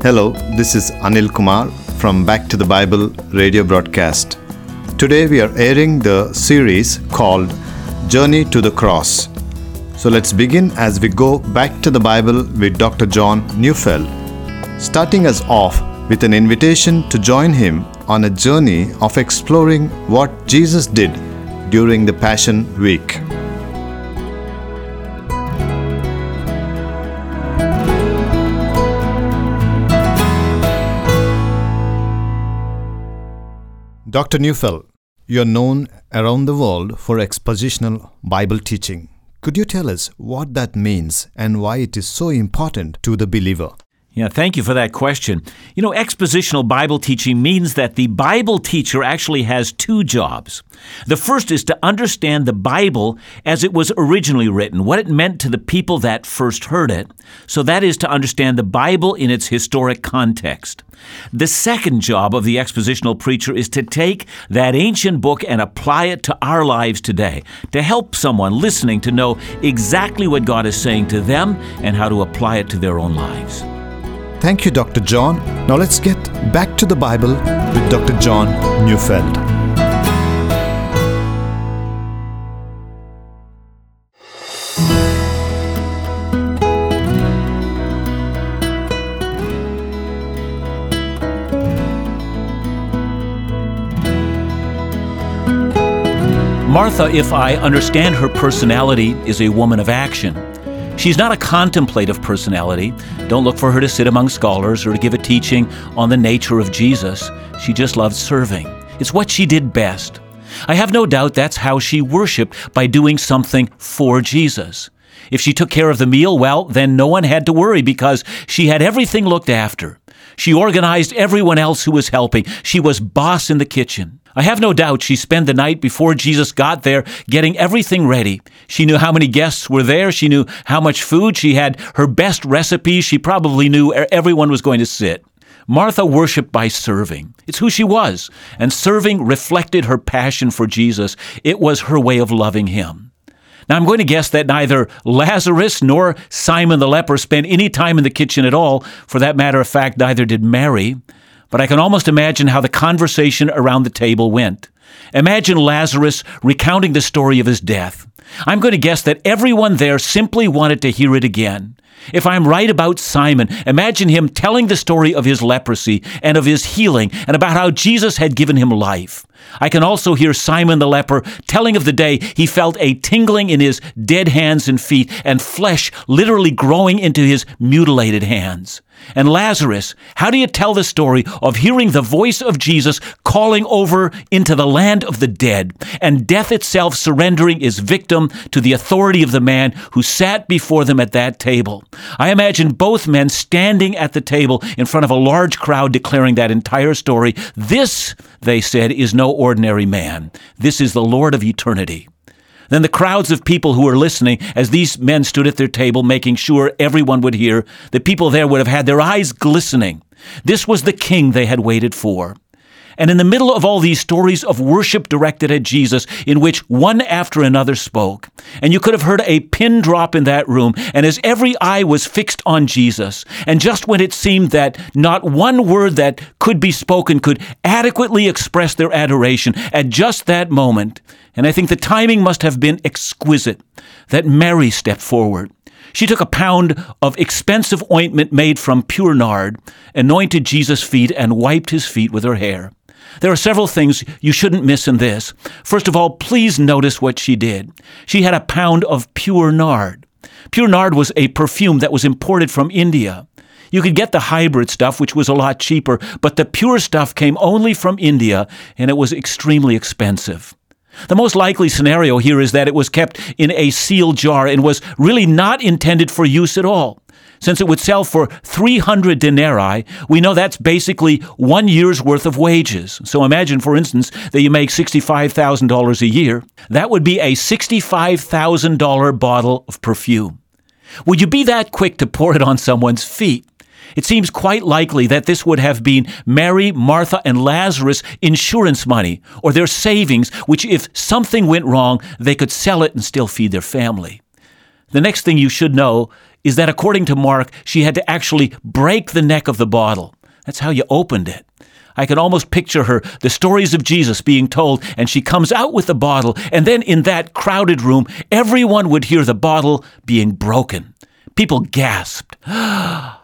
Hello, this is Anil Kumar from Back to the Bible radio broadcast. Today we are airing the series called Journey to the Cross. So let's begin as we go back to the Bible with Dr. John Neufeld, starting us off with an invitation to join him on a journey of exploring what Jesus did during the Passion Week. Dr. Neufeld, you're known around the world for expositional Bible teaching. Could you tell us what that means and why it is so important to the believer? Yeah, thank you for that question. Expositional Bible teaching means that the Bible teacher actually has two jobs. The first is to understand the Bible as it was originally written, what it meant to the people that first heard it. So that is to understand the Bible in its historic context. The second job of the expositional preacher is to take that ancient book and apply it to our lives today, to help someone listening to know exactly what God is saying to them and how to apply it to their own lives. Thank you, Dr. John. Now let's get back to the Bible with Dr. John Neufeld. Martha, if I understand her personality, is a woman of action. She's not a contemplative personality. Don't look for her to sit among scholars or to give a teaching on the nature of Jesus. She just loves serving. It's what she did best. I have no doubt that's how she worshiped, by doing something for Jesus. If she took care of the meal, well, then no one had to worry because she had everything looked after. She organized everyone else who was helping. She was boss in the kitchen. I have no doubt she spent the night before Jesus got there getting everything ready. She knew how many guests were there. She knew how much food. She had her best recipes. She probably knew everyone was going to sit. Martha worshiped by serving. It's who she was. And serving reflected her passion for Jesus. It was her way of loving him. Now, I'm going to guess that neither Lazarus nor Simon the leper spent any time in the kitchen at all. For that matter of fact, neither did Mary. But I can almost imagine how the conversation around the table went. Imagine Lazarus recounting the story of his death. I'm going to guess that everyone there simply wanted to hear it again. If I'm right about Simon, imagine him telling the story of his leprosy and of his healing and about how Jesus had given him life. I can also hear Simon the leper telling of the day he felt a tingling in his dead hands and feet and flesh literally growing into his mutilated hands. And Lazarus, how do you tell the story of hearing the voice of Jesus calling over into the land of the dead, and death itself surrendering its victim to the authority of the man who sat before them at that table? I imagine both men standing at the table in front of a large crowd declaring that entire story. This, they said, is no ordinary man. This is the Lord of eternity. Then the crowds of people who were listening, as these men stood at their table making sure everyone would hear, the people there would have had their eyes glistening. This was the king they had waited for. And in the middle of all these stories of worship directed at Jesus, in which one after another spoke, and you could have heard a pin drop in that room, and as every eye was fixed on Jesus, and just when it seemed that not one word that could be spoken could adequately express their adoration, at just that moment, and I think the timing must have been exquisite, that Mary stepped forward. She took a pound of expensive ointment made from pure nard, anointed Jesus' feet, and wiped his feet with her hair. There are several things you shouldn't miss in this. First of all, please notice what she did. She had a pound of pure nard. Pure nard was a perfume that was imported from India. You could get the hybrid stuff, which was a lot cheaper, but the pure stuff came only from India, and it was extremely expensive. The most likely scenario here is that it was kept in a sealed jar and was really not intended for use at all. Since it would sell for 300 denarii, we know that's basically 1 year's worth of wages. So imagine, for instance, that you make $65,000 a year. That would be a $65,000 bottle of perfume. Would you be that quick to pour it on someone's feet? It seems quite likely that this would have been Mary, Martha, and Lazarus' insurance money, or their savings, which if something went wrong, they could sell it and still feed their family. The next thing you should know is that according to Mark, she had to actually break the neck of the bottle. That's how you opened it. I can almost picture her, the stories of Jesus being told, and she comes out with the bottle, and then in that crowded room, everyone would hear the bottle being broken. People gasped. Now,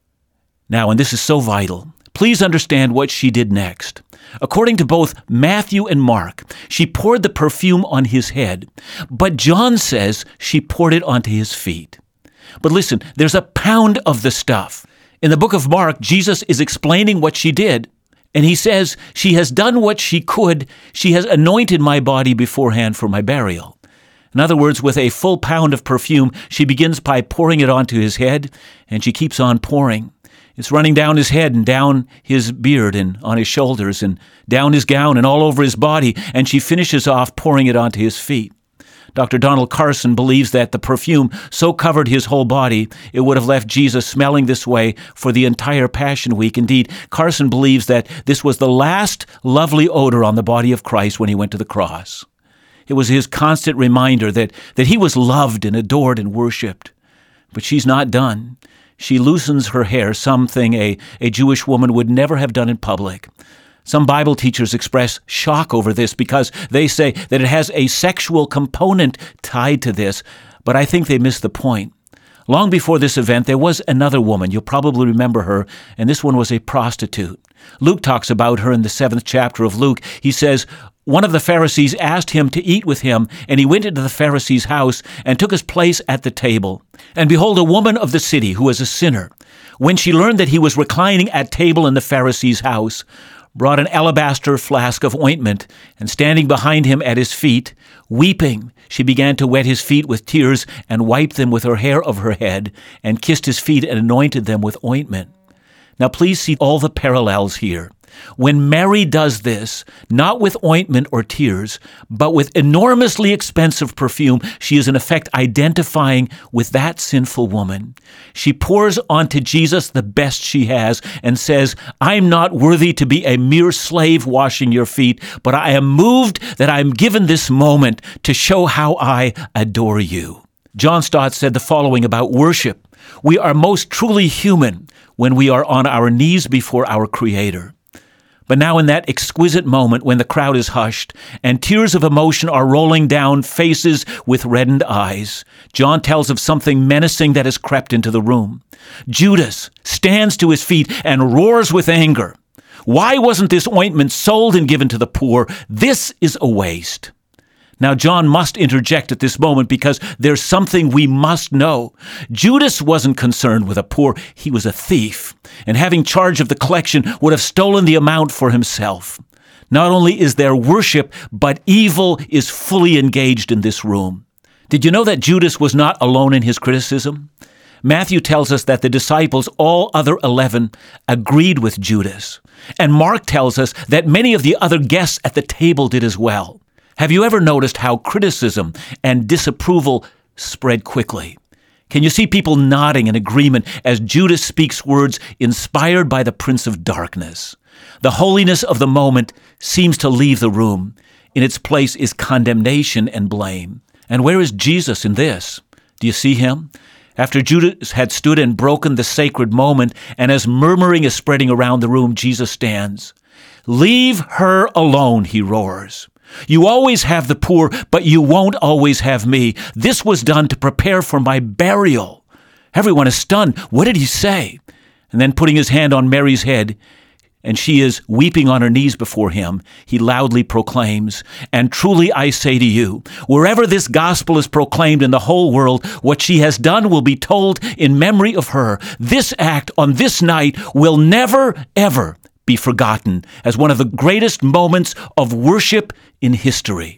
and this is so vital, please understand what she did next. According to both Matthew and Mark, she poured the perfume on his head, but John says she poured it onto his feet. But listen, there's a pound of the stuff. In the book of Mark, Jesus is explaining what she did, and he says, she has done what she could. She has anointed my body beforehand for my burial. In other words, with a full pound of perfume, she begins by pouring it onto his head, and she keeps on pouring. It's running down his head and down his beard and on his shoulders and down his gown and all over his body, and she finishes off pouring it onto his feet. Dr. Donald Carson believes that the perfume so covered his whole body, it would have left Jesus smelling this way for the entire Passion Week. Indeed, Carson believes that this was the last lovely odor on the body of Christ when he went to the cross. It was his constant reminder that he was loved and adored and worshipped. But she's not done. She loosens her hair, something a Jewish woman would never have done in public. Some Bible teachers express shock over this because they say that it has a sexual component tied to this, but I think they miss the point. Long before this event, there was another woman. You'll probably remember her, and this one was a prostitute. Luke talks about her in the 7th chapter of Luke. He says, one of the Pharisees asked him to eat with him, and he went into the Pharisee's house and took his place at the table. And behold, a woman of the city who was a sinner, when she learned that he was reclining at table in the Pharisee's house, brought an alabaster flask of ointment, and standing behind him at his feet, weeping, she began to wet his feet with tears and wiped them with her hair of her head, and kissed his feet and anointed them with ointment. Now please see all the parallels here. When Mary does this, not with ointment or tears, but with enormously expensive perfume, she is in effect identifying with that sinful woman. She pours onto Jesus the best she has and says, I'm not worthy to be a mere slave washing your feet, but I am moved that I am given this moment to show how I adore you. John Stott said the following about worship. We are most truly human when we are on our knees before our Creator. But now in that exquisite moment when the crowd is hushed and tears of emotion are rolling down faces with reddened eyes, John tells of something menacing that has crept into the room. Judas stands to his feet and roars with anger. Why wasn't this ointment sold and given to the poor? This is a waste. Now, John must interject at this moment because there's something we must know. Judas wasn't concerned with the poor. He was a thief, and having charge of the collection would have stolen the amount for himself. Not only is there worship, but evil is fully engaged in this room. Did you know that Judas was not alone in his criticism? Matthew tells us that the disciples, all other 11, agreed with Judas. And Mark tells us that many of the other guests at the table did as well. Have you ever noticed how criticism and disapproval spread quickly? Can you see people nodding in agreement as Judas speaks words inspired by the Prince of Darkness? The holiness of the moment seems to leave the room. In its place is condemnation and blame. And where is Jesus in this? Do you see him? After Judas had stood and broken the sacred moment, and as murmuring is spreading around the room, Jesus stands. Leave her alone, he roars. You always have the poor, but you won't always have me. This was done to prepare for my burial. Everyone is stunned. What did he say? And then putting his hand on Mary's head, and she is weeping on her knees before him, he loudly proclaims, and truly I say to you, wherever this gospel is proclaimed in the whole world, what she has done will be told in memory of her. This act on this night will never, ever be forgotten as one of the greatest moments of worship in history.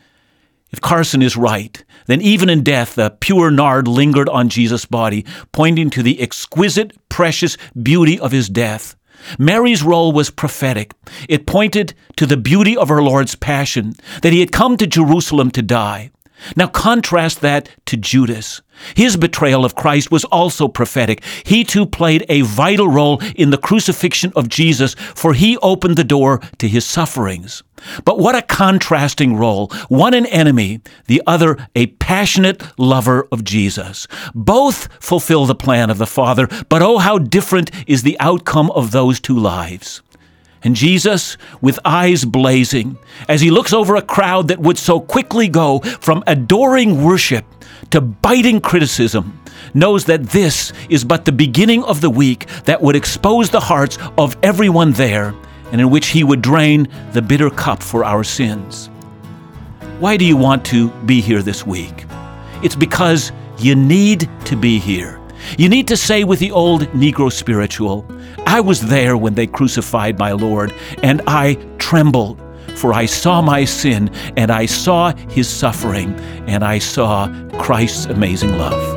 If Carson is right, then even in death, the pure nard lingered on Jesus' body, pointing to the exquisite, precious beauty of his death. Mary's role was prophetic. It pointed to the beauty of our Lord's passion, that he had come to Jerusalem to die. Now contrast that to Judas. His betrayal of Christ was also prophetic. He too played a vital role in the crucifixion of Jesus, for he opened the door to his sufferings. But what a contrasting role. One an enemy, the other a passionate lover of Jesus. Both fulfill the plan of the Father, but oh, how different is the outcome of those two lives. And Jesus, with eyes blazing, as he looks over a crowd that would so quickly go from adoring worship to biting criticism, knows that this is but the beginning of the week that would expose the hearts of everyone there, and in which he would drain the bitter cup for our sins. Why do you want to be here this week? It's because you need to be here. You need to say with the old Negro spiritual, I was there when they crucified my Lord, and I trembled, for I saw my sin, and I saw his suffering, and I saw Christ's amazing love.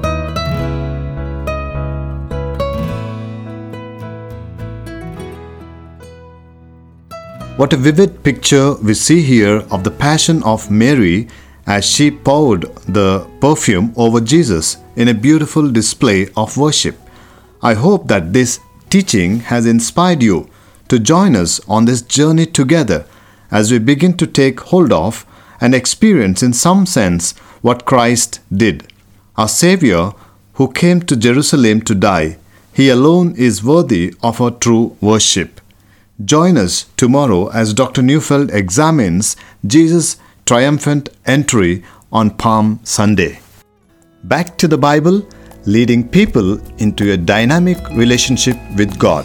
What a vivid picture we see here of the passion of Mary as she poured the perfume over Jesus in a beautiful display of worship. I hope that this teaching has inspired you to join us on this journey together as we begin to take hold of and experience in some sense what Christ did. Our Savior who came to Jerusalem to die, he alone is worthy of our true worship. Join us tomorrow as Dr. Neufeld examines Jesus' triumphant entry on Palm Sunday. Back to the Bible, leading people into a dynamic relationship with God.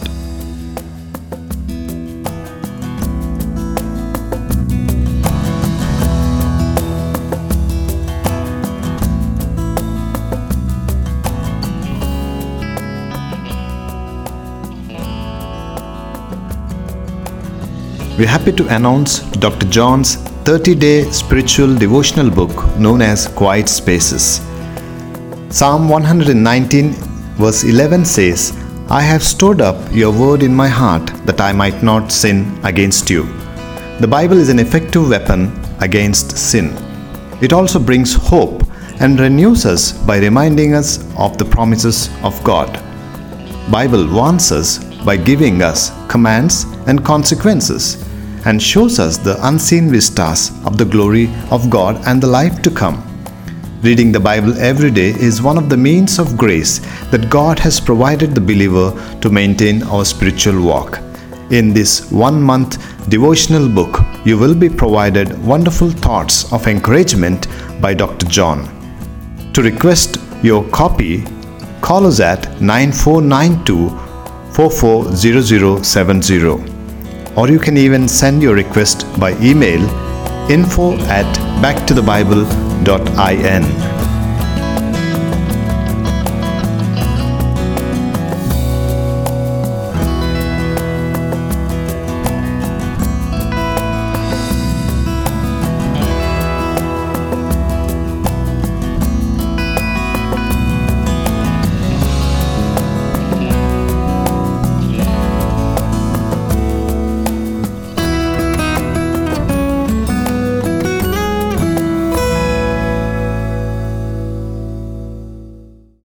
We're happy to announce Dr. John's 30-day spiritual devotional book known as Quiet Spaces. Psalm 119 verse 11 says, I have stored up your word in my heart that I might not sin against you. The Bible is an effective weapon against sin. It also brings hope and renews us by reminding us of the promises of God. Bible warns us by giving us commands and consequences, and shows us the unseen vistas of the glory of God and the life to come. Reading the Bible every day is one of the means of grace that God has provided the believer to maintain our spiritual walk. In this 1-month devotional book, you will be provided wonderful thoughts of encouragement by Dr. John. To request your copy, call us at 9492 440070. Or you can even send your request by email info@backtothebible.in.